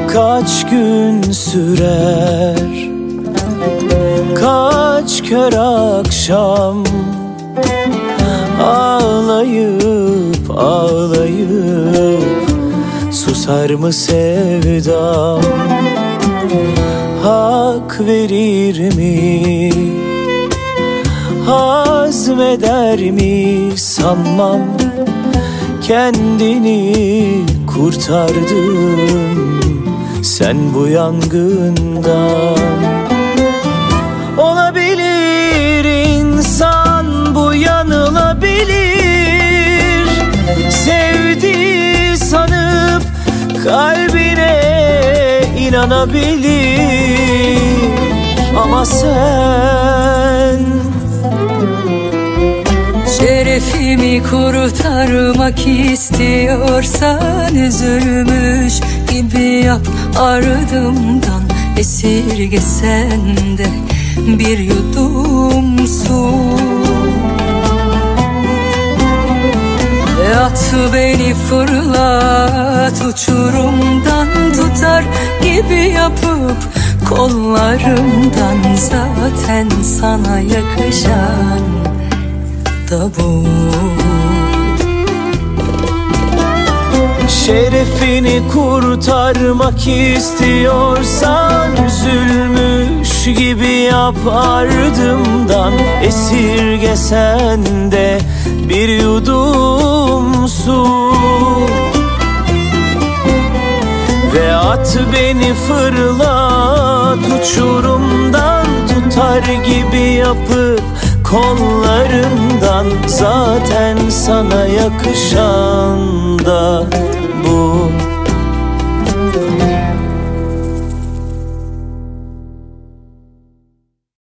Kaç gün sürer, kaç kör akşam, ağlayıp ağlayıp susar mı sevdam? Hak verir mi, hazmeder mi sanmam. Kendini kurtardın sen bu yangından. Olabilir insan bu, yanılabilir. Sevdi sanıp kalbine inanabilir. Ama sen şerefimi kurtarmak istiyorsan üzülmüş gibi yap, ardımdan esirgesen de bir yudum su. At beni, fırlat uçurumdan, tutar gibi yapıp kollarımdan. Zaten sana yakışan da bu. Şerefini kurtarmak istiyorsan üzülmüş gibi yap, ardımdan esirgesen de bir yudum su. Ve at beni, fırlat uçurumdan, tutar gibi yapıp kollarımdan. Zaten sana yakışan da